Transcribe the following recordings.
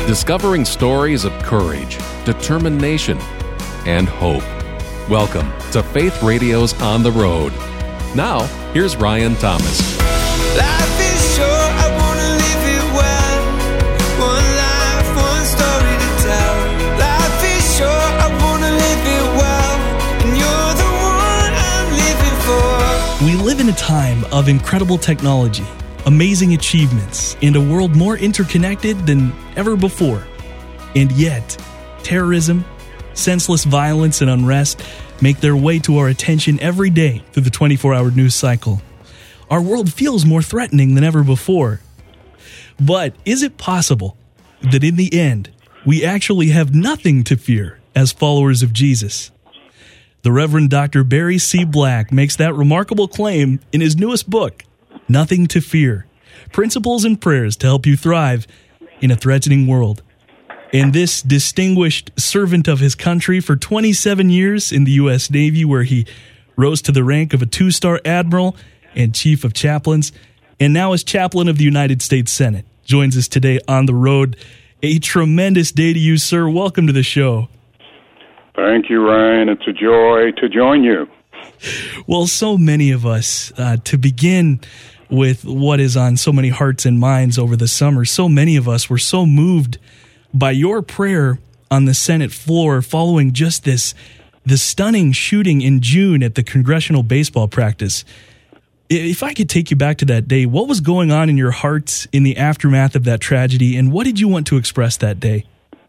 discovering stories of courage, determination, and hope. Welcome to Faith Radio's On the Road. Now, here's Ryan Thomas. Life is short, I want to live it well. One life, one story to tell. Life is short, I want to live it well. And you're the one I'm living for. We live in a time of incredible technology, amazing achievements, and a world more interconnected than ever before. And yet, terrorism, senseless violence, and unrest make their way to our attention every day through the 24-hour news cycle. Our world feels more threatening than ever before. But is it possible that in the end, we actually have nothing to fear as followers of Jesus? The Reverend Dr. Barry C. Black makes that remarkable claim in his newest book, Nothing to Fear: Principles and Prayers to Help You Thrive in a Threatening World. And this distinguished servant of his country for 27 years in the U.S. Navy, where he rose to the rank of a 2-star admiral and chief of chaplains, and now as chaplain of the United States Senate, joins us today on the road. A tremendous day to you, sir. Welcome to the show. Thank you, Ryan. It's a joy to join you. Well, so many of us, to begin with what is on so many hearts and minds over the summer, so many of us were so moved by your prayer on the Senate floor following just the stunning shooting in June at the congressional baseball practice. If I could take you back to that day, what was going on in your hearts in the aftermath of that tragedy, and what did you want to express that day?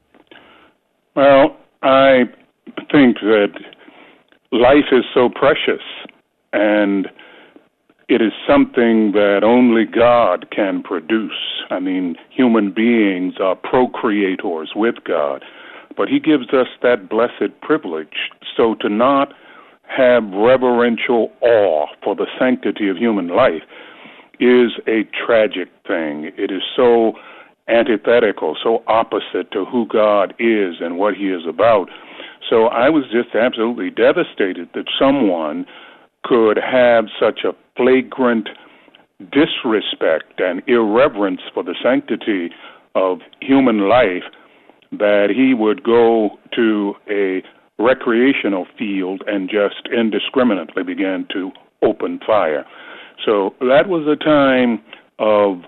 Well, I think that life is so precious, and it is something that only God can produce. I mean, human beings are procreators with God, but He gives us that blessed privilege. So to not have reverential awe for the sanctity of human life is a tragic thing. It is so antithetical, so opposite to who God is and what He is about. So I was just absolutely devastated that someone could have such a flagrant disrespect and irreverence for the sanctity of human life that he would go to a recreational field and just indiscriminately begin to open fire. So that was a time of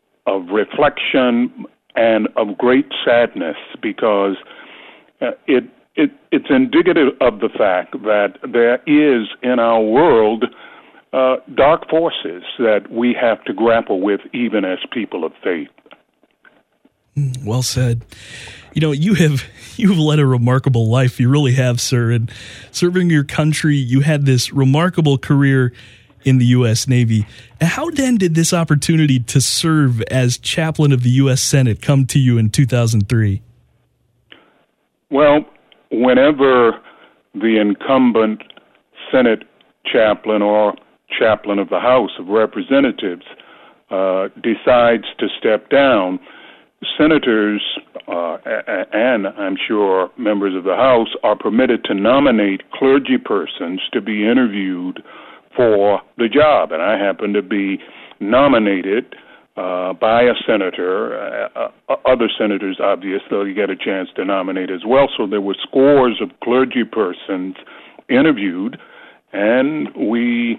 reflection and of great sadness, because it's indicative of the fact that there is in our world dark forces that we have to grapple with even as people of faith. Well said. You know, you've led a remarkable life. You really have, sir. And serving your country, you had this remarkable career in the U.S. Navy. How then did this opportunity to serve as chaplain of the U.S. Senate come to you in 2003? Well, whenever the incumbent Senate chaplain or chaplain of the House of Representatives decides to step down, senators and I'm sure members of the House are permitted to nominate clergy persons to be interviewed for the job. And I happen to be nominated by a senator. Other senators, obviously, get a chance to nominate as well. So there were scores of clergy persons interviewed, and we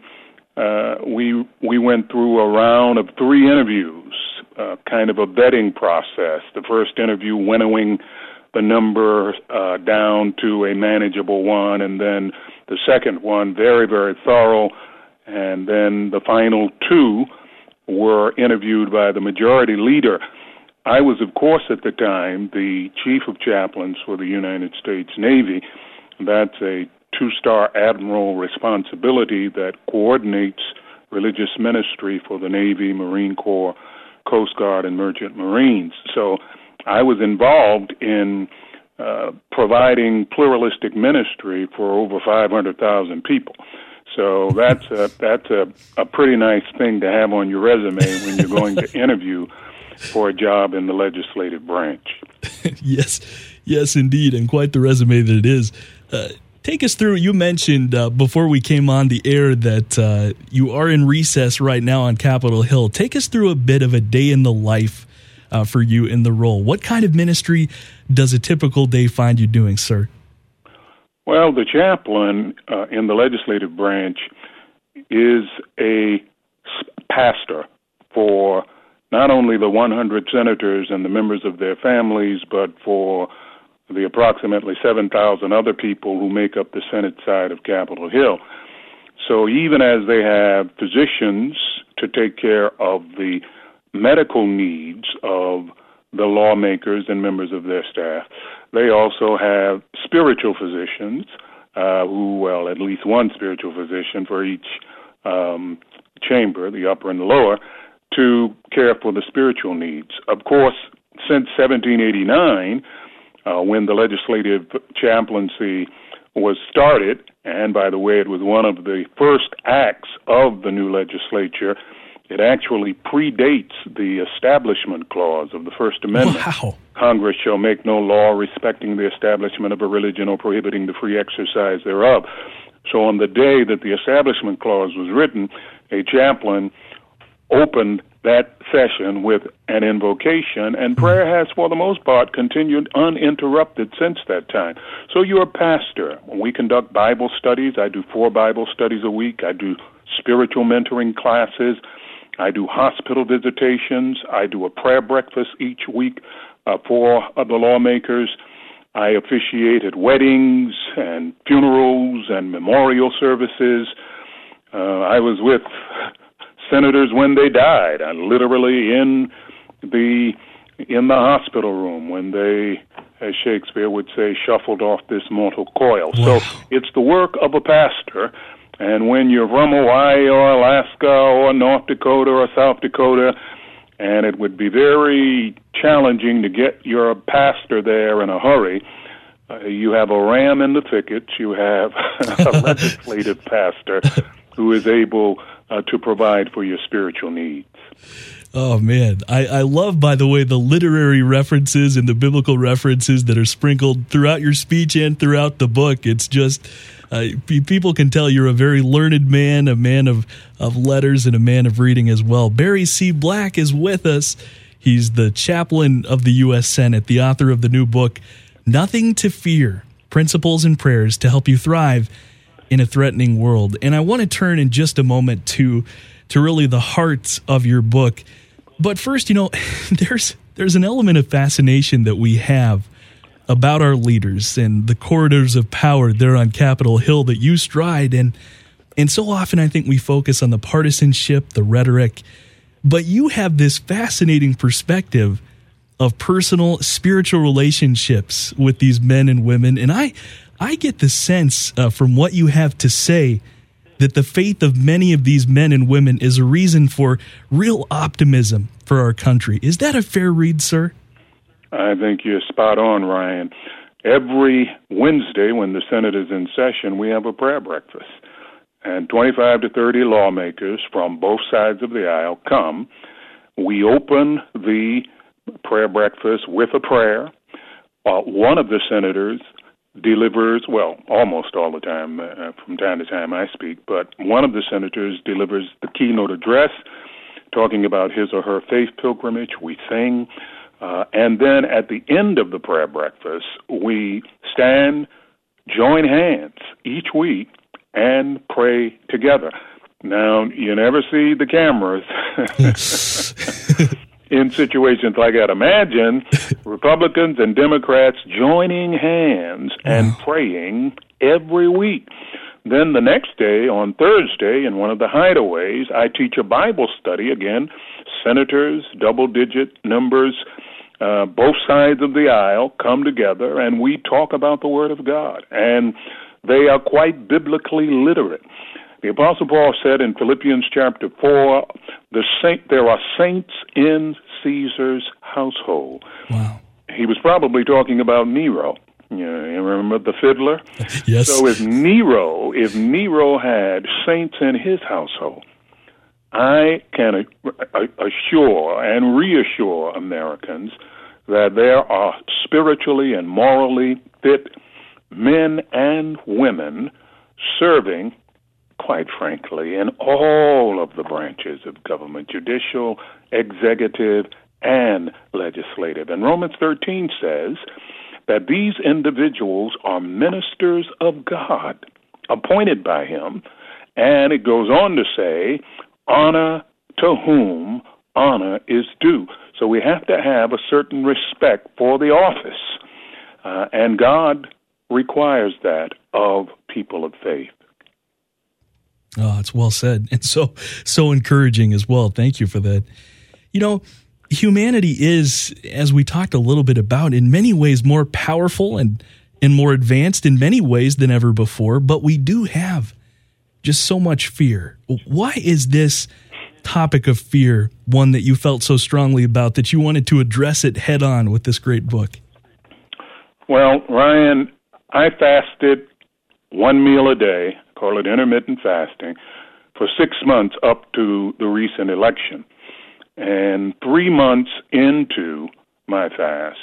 went through a round of 3 interviews, kind of a vetting process. The first interview winnowing the number down to a manageable one, and then the second one very, very thorough, and then the final 2 were interviewed by the majority leader. I was, of course, at the time, the chief of chaplains for the United States Navy. That's a 2-star admiral responsibility that coordinates religious ministry for the Navy, Marine Corps, Coast Guard, and Merchant Marines. So I was involved in providing pluralistic ministry for over 500,000 people. So that's a pretty nice thing to have on your resume when you're going to interview for a job in the legislative branch. Yes, indeed, and quite the resume that it is. Take us through, you mentioned before we came on the air that you are in recess right now on Capitol Hill. Take us through a bit of a day in the life for you in the role. What kind of ministry does a typical day find you doing, sir? Well, the chaplain in the legislative branch is a pastor for not only the 100 senators and the members of their families, but for the approximately 7,000 other people who make up the Senate side of Capitol Hill. So even as they have physicians to take care of the medical needs of the lawmakers and members of their staff, they also have spiritual physicians at least one spiritual physician for each chamber, the upper and the lower, to care for the spiritual needs. Of course, since 1789, when the legislative chaplaincy was started, and by the way, it was one of the first acts of the new legislature, it actually predates the Establishment Clause of the First Amendment. Wow. Congress shall make no law respecting the establishment of a religion or prohibiting the free exercise thereof. So on the day that the Establishment Clause was written, a chaplain opened that session with an invocation, and prayer has, for the most part, continued uninterrupted since that time. So you're a pastor. We conduct Bible studies. I do 4 Bible studies a week. I do spiritual mentoring classes. I do hospital visitations. I do a prayer breakfast each week for the lawmakers. I officiate at weddings and funerals and memorial services. I was with senators when they died, literally in the hospital room when they, as Shakespeare would say, shuffled off this mortal coil. Wow. So it's the work of a pastor, and when you're from Hawaii or Alaska or North Dakota or South Dakota, and it would be very challenging to get your pastor there in a hurry, you have a ram in the thickets, you have a legislative pastor who is able to provide for your spiritual needs. Oh, man. I love, by the way, the literary references and the biblical references that are sprinkled throughout your speech and throughout the book. It's just, people can tell you're a very learned man, a man of letters, and a man of reading as well. Barry C. Black is with us. He's the chaplain of the U.S. Senate, the author of the new book, Nothing to Fear, Principles and Prayers to Help You Thrive in a Threatening World. And I want to turn in just a moment to really the heart of your book. But first, there's an element of fascination that we have about our leaders and the corridors of power there on Capitol Hill that you stride. And so often I think we focus on the partisanship, the rhetoric, but you have this fascinating perspective of personal spiritual relationships with these men and women. And I get the sense from what you have to say that the faith of many of these men and women is a reason for real optimism for our country. Is that a fair read, sir? I think you're spot on, Ryan. Every Wednesday when the Senate is in session, we have a prayer breakfast. And 25 to 30 lawmakers from both sides of the aisle come. We open the prayer breakfast with a prayer. One of the senators delivers, almost all the time, from time to time I speak, but one of the senators delivers the keynote address talking about his or her faith pilgrimage. We sing, and then at the end of the prayer breakfast, we stand, join hands each week, and pray together. Now, you never see the cameras in situations like that. Imagine Republicans and Democrats joining hands and praying every week. Then the next day, on Thursday, in one of the hideaways, I teach a Bible study. Again, senators, double-digit numbers, both sides of the aisle come together, and we talk about the Word of God. And they are quite biblically literate. The Apostle Paul said in Philippians chapter 4, there are saints in Caesar's household. Wow. He was probably talking about Nero. You remember the fiddler? Yes. So if Nero had saints in his household, I can assure and reassure Americans that there are spiritually and morally fit men and women serving, quite frankly, in all of the branches of government, judicial, executive, and legislative. And Romans 13 says that these individuals are ministers of God, appointed by him. And it goes on to say, honor to whom honor is due. So we have to have a certain respect for the office. And God requires that of people of faith. Oh, it's well said, and so encouraging as well. Thank you for that. You know, humanity is, as we talked a little bit about, in many ways more powerful and more advanced in many ways than ever before, but we do have just so much fear. Why is this topic of fear one that you felt so strongly about that you wanted to address it head on with this great book? Well, Ryan, I fasted one meal a day, call it intermittent fasting, for 6 months up to the recent election. And 3 months into my fast,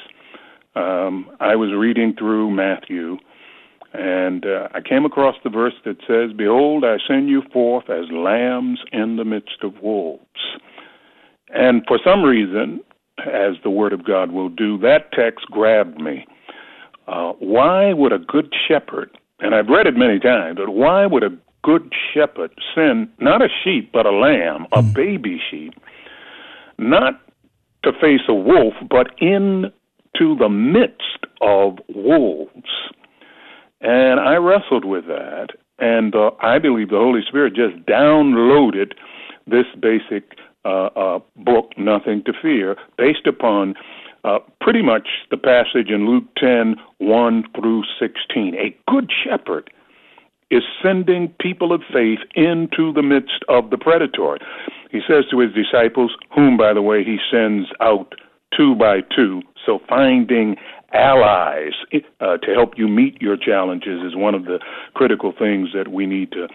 I was reading through Matthew, and I came across the verse that says, "Behold, I send you forth as lambs in the midst of wolves." And for some reason, as the Word of God will do, that text grabbed me. Why would a good shepherd, and I've read it many times, but why would a good shepherd send not a sheep but a lamb, a baby sheep, not to face a wolf, but into the midst of wolves? And I wrestled with that, and I believe the Holy Spirit just downloaded this basic book, Nothing to Fear, based upon pretty much the passage in Luke 10, 1 through 16. A good shepherd is sending people of faith into the midst of the predatory. He says to his disciples, whom, by the way, he sends out 2 by 2, so finding allies to help you meet your challenges is one of the critical things that we need to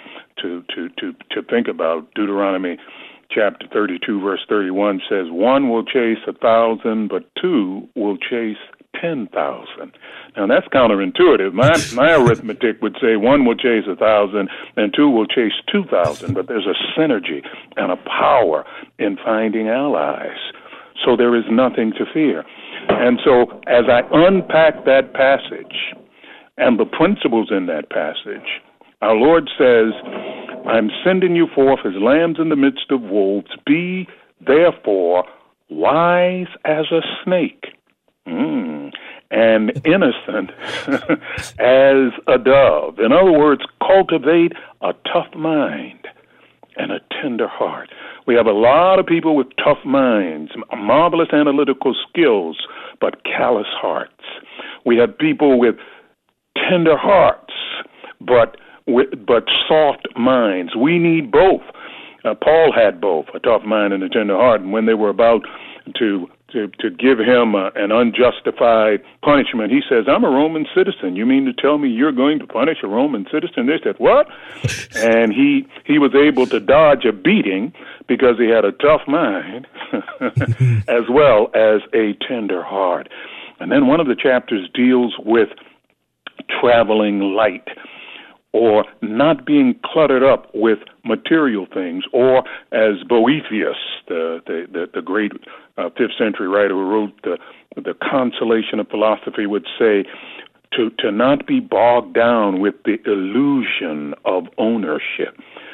think about. Deuteronomy chapter 32, verse 31 says, 1 will chase 1,000, but 2 will chase 10,000. Now that's counterintuitive. My arithmetic would say 1 will chase 1,000 and 2 will chase 2,000, but there's a synergy and a power in finding allies. So there is nothing to fear. And so as I unpack that passage and the principles in that passage, our Lord says, I'm sending you forth as lambs in the midst of wolves. Be, therefore, wise as a snake, and innocent as a dove. In other words, cultivate a tough mind and a tender heart. We have a lot of people with tough minds, marvelous analytical skills, but callous hearts. We have people with tender hearts, but soft minds. We need both. Paul had both, a tough mind and a tender heart. And when they were about to give him an unjustified punishment, he says, I'm a Roman citizen. You mean to tell me you're going to punish a Roman citizen? They said, what? And he was able to dodge a beating because he had a tough mind as well as a tender heart. And then one of the chapters deals with traveling light, or not being cluttered up with material things, or as Boethius, the great 5th century writer who wrote the Consolation of Philosophy, would say, to not be bogged down with the illusion of ownership.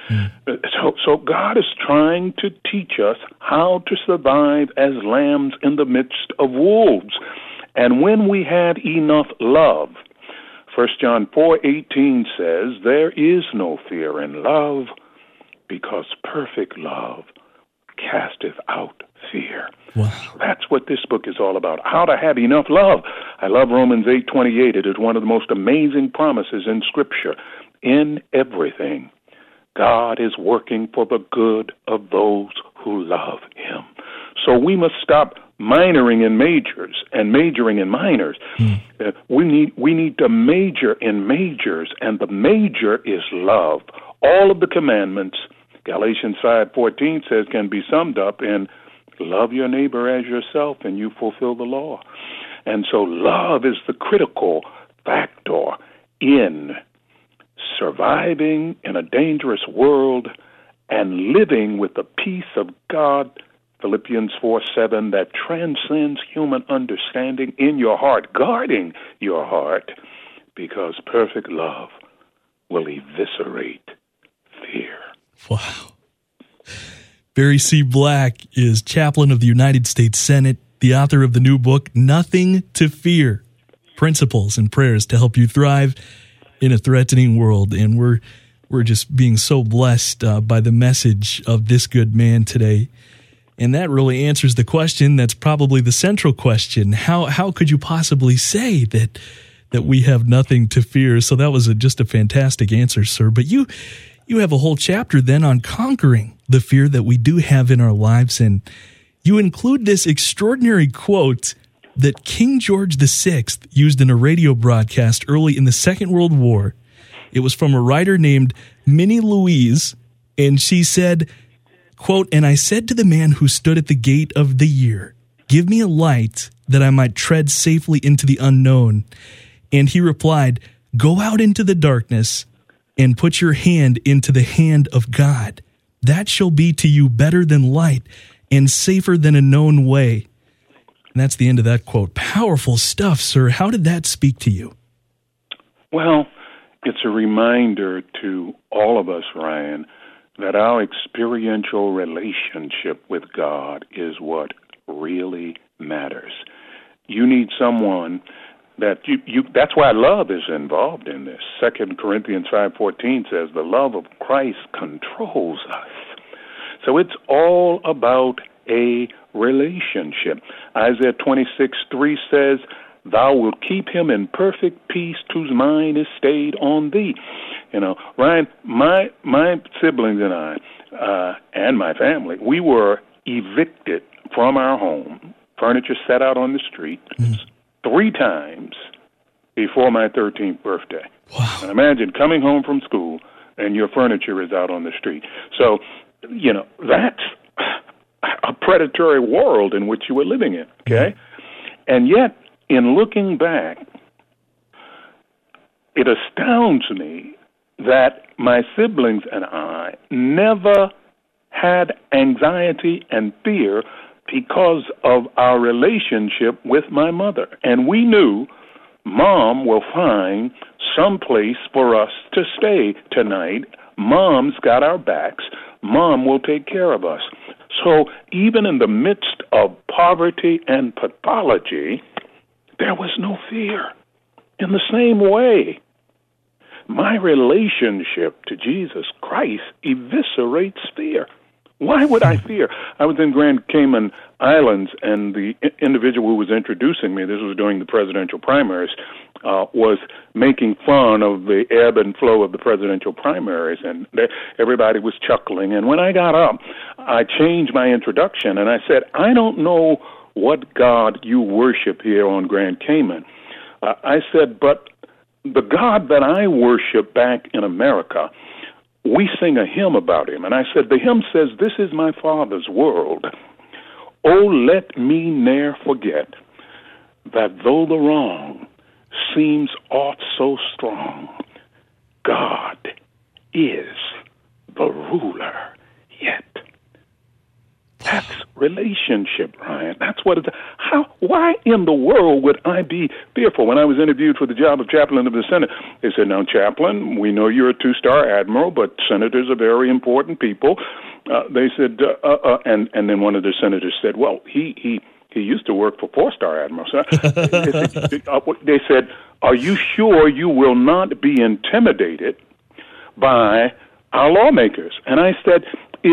So God is trying to teach us how to survive as lambs in the midst of wolves. And when we have enough love, 1 John 4:18 says, there is no fear in love, because perfect love casteth out fear. Wow. That's what this book is all about, how to have enough love. I love Romans 8:28. It is one of the most amazing promises in Scripture. In everything, God is working for the good of those who love him. So we must stop minoring in majors and majoring in minors. We need to major in majors, and the major is love. All of the commandments, Galatians 5:14 says, can be summed up in love your neighbor as yourself, and you fulfill the law. And so love is the critical factor in surviving in a dangerous world and living with the peace of God Philippians 4:7, that transcends human understanding in your heart, guarding your heart, because perfect love will eviscerate fear. Wow. Barry C. Black is chaplain of the United States Senate, the author of the new book, Nothing to Fear, Principles and Prayers to Help You Thrive in a Threatening World. And we're just being so blessed by the message of this good man today. And that really answers the question that's probably the central question. How could you possibly say that we have nothing to fear? So that was just a fantastic answer, sir. But you have a whole chapter then on conquering the fear that we do have in our lives. And you include this extraordinary quote that King George VI used in a radio broadcast early in the Second World War. It was from a writer named Minnie Louise, and she said, quote, "And I said to the man who stood at the gate of the year, 'Give me a light that I might tread safely into the unknown.' And he replied, 'Go out into the darkness and put your hand into the hand of God. That shall be to you better than light and safer than a known way.'" And that's the end of that quote. Powerful stuff, sir. How did that speak to you? Well, it's a reminder to all of us, Ryan, that our experiential relationship with God is what really matters. You need someone that that's why love is involved in this. 2 Corinthians 5:14 says the love of Christ controls us. So it's all about a relationship. Isaiah 26:3 says, "Thou wilt keep him in perfect peace whose mind is stayed on thee." You know, Ryan, my siblings and I, and my family, we were evicted from our home. Furniture set out on the street 3 times before my 13th birthday. Wow. And imagine coming home from school and your furniture is out on the street. So, you know, that's a predatory world in which you were living in, okay? And yet, in looking back, it astounds me that my siblings and I never had anxiety and fear because of our relationship with my mother. And we knew Mom will find some place for us to stay tonight. Mom's got our backs. Mom will take care of us. So even in the midst of poverty and pathology, there was no fear. In the same way, my relationship to Jesus Christ eviscerates fear. Why would I fear? I was in Grand Cayman Islands, and the individual who was introducing me, this was during the presidential primaries, was making fun of the ebb and flow of the presidential primaries, and everybody was chuckling. And when I got up, I changed my introduction, and I said, "I don't know what God you worship here on Grand Cayman." I said, "But the God that I worship back in America, we sing a hymn about him." And I said, the hymn says, "This is my Father's world. Oh, let me ne'er forget that though the wrong seems aught so strong, God is the ruler yet." That's relationship, Ryan. That's what it's. Why in the world would I be fearful? When I was interviewed for the job of chaplain of the Senate, they said, "Now, chaplain, we know you're a 2-star admiral, but senators are very important people." They said, and then one of the senators said, "Well, he used to work for 4-star admirals." They said, "Are you sure you will not be intimidated by our lawmakers?" And I said,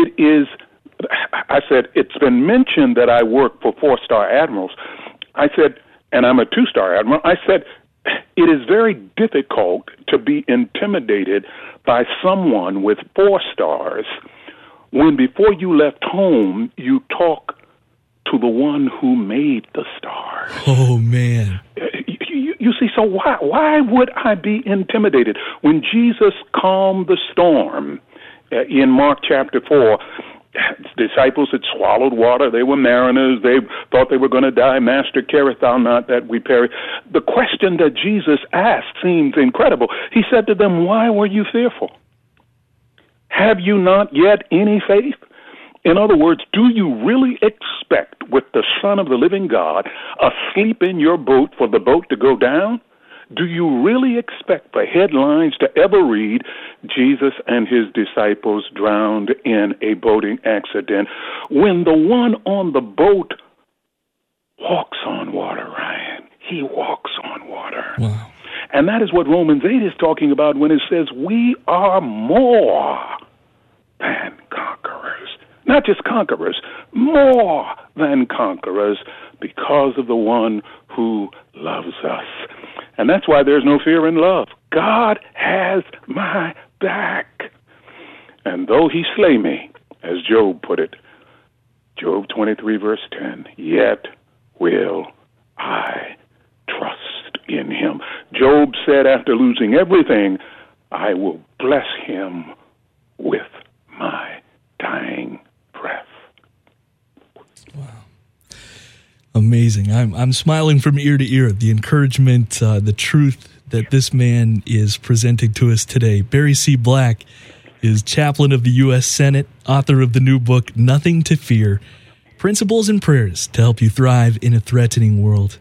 "It's been mentioned that I work for 4-star admirals." I said, "And I'm a 2-star admiral." I said, "It is very difficult to be intimidated by someone with 4 stars when before you left home, you talk to the one who made the stars." Oh, man. You see, so why would I be intimidated? When Jesus calmed the storm in Mark chapter 4, disciples had swallowed water. They were mariners. They thought they were going to die. "Master, carest thou not that we perish?" The question that Jesus asked seems incredible. He said to them, "Why were you fearful? Have you not yet any faith?" In other words, do you really expect, with the Son of the living God asleep in your boat, for the boat to go down? Do you really expect the headlines to ever read, Jesus and his disciples drowned in a boating accident, when the one on the boat walks on water, Ryan? He walks on water. Wow. And that is what Romans 8 is talking about when it says we are more than conquerors. Not just conquerors, more than conquerors, because of the one who loves us. And that's why there's no fear in love. God has my back. And though he slay me, as Job put it, Job 23, verse 10, yet will I trust in him. Job said after losing everything, I will bless him with my dying breath. Wow. Amazing. I'm smiling from ear to ear at the encouragement, the truth that this man is presenting to us today. Barry C. Black is chaplain of the U.S. Senate, author of the new book, Nothing to Fear, Principles and Prayers to Help You Thrive in a Threatening World.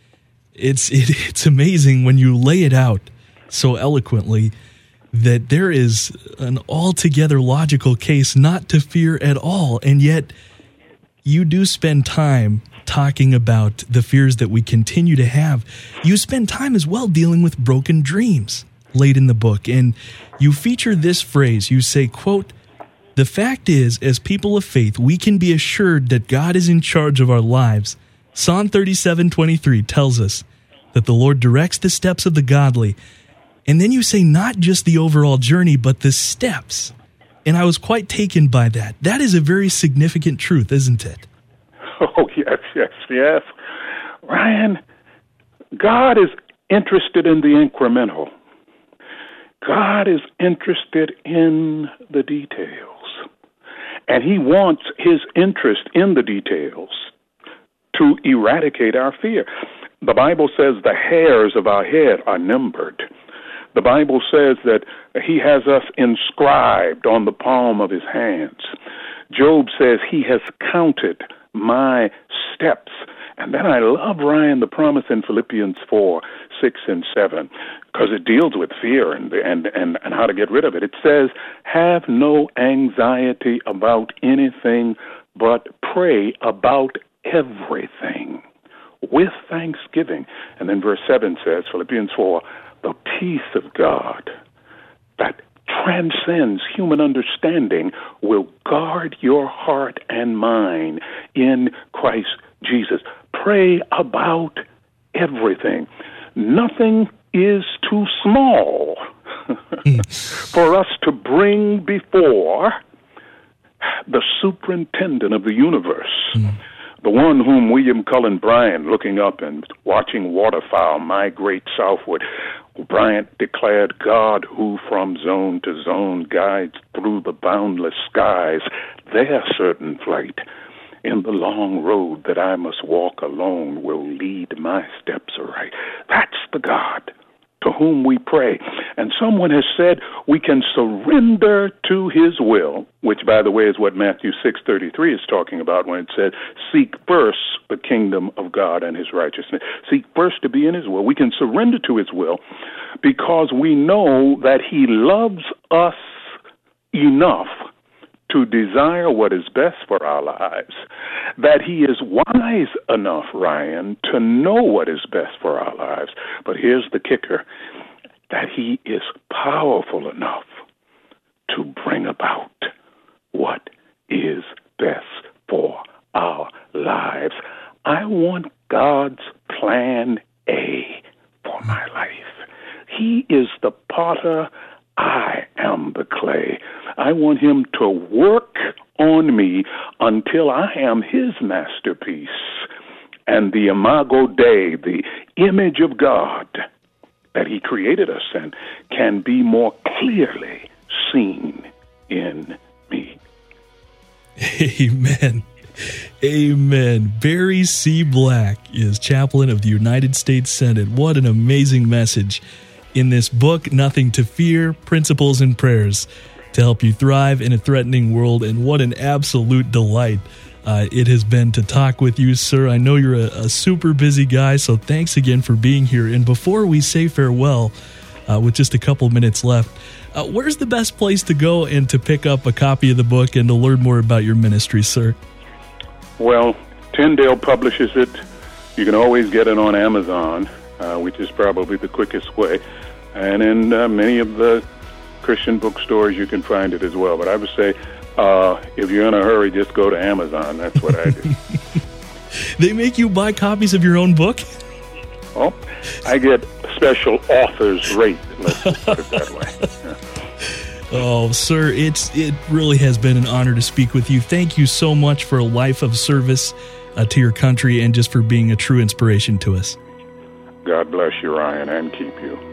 It's amazing when you lay it out so eloquently that there is an altogether logical case not to fear at all, and yet you do spend time talking about the fears that we continue to have. You spend time as well dealing with broken dreams late in the book, and you feature this phrase. You say, quote, "The fact is, as people of faith, we can be assured that God is in charge of our lives. Psalm 37:23 tells us that the Lord directs the steps of the godly." And then you say not just the overall journey, but the steps. And I was quite taken by that. That is a very significant truth, isn't it? Oh, yes. Ryan, God is interested in the incremental. God is interested in the details. And he wants his interest in the details to eradicate our fear. The Bible says the hairs of our head are numbered. The Bible says that he has us inscribed on the palm of his hands. Job says he has counted my steps. And then I love, Ryan, the promise in Philippians 4, 6, and 7, because it deals with fear and how to get rid of it. It says, have no anxiety about anything, but pray about everything with thanksgiving. And then verse 7 says, Philippians 4, the peace of God that transcends human understanding will guard your heart and mind in Christ Jesus. Pray about everything. Nothing is too small for us to bring before the superintendent of the universe. The one whom William Cullen Bryant, looking up and watching waterfowl migrate southward, Bryant declared, God who from zone to zone guides through the boundless skies, their certain flight in the long road that I must walk alone will lead my steps aright. That's the God to whom we pray. And someone has said we can surrender to his will, which, by the way, is what Matthew 6:33 is talking about when it said, seek first the kingdom of God and his righteousness. Seek first to be in his will. We can surrender to his will because we know that he loves us enough to desire what is best for our lives, that he is wise enough, Ryan, to know what is best for our lives. But here's the kicker, that he is powerful enough to bring about what is best for our lives. I want God's plan A for my life. He is the potter, I am the clay. I want him to work on me until I am his masterpiece. And the imago Dei, the image of God that he created us in, can be more clearly seen in me. Amen. Amen. Barry C. Black is chaplain of the United States Senate. What an amazing message in this book, Nothing to Fear, Principles and Prayers to help you thrive in a threatening world. And what an absolute delight it has been to talk with you, sir. I know you're a super busy guy, so thanks again for being here. And before we say farewell, with just a couple minutes left, where's the best place to go and to pick up a copy of the book and to learn more about your ministry, sir? Well, Tyndale publishes it. You can always get it on Amazon, which is probably the quickest way. And in many of the Christian bookstores, you can find it as well. But I would say, if you're in a hurry, just go to Amazon. That's what I do. They make you buy copies of your own book? Well, I get special author's rate, let's just put it that way. Yeah. Oh, sir, it really has been an honor to speak with you. Thank you so much for a life of service to your country and just for being a true inspiration to us. God bless you, Ryan, and keep you.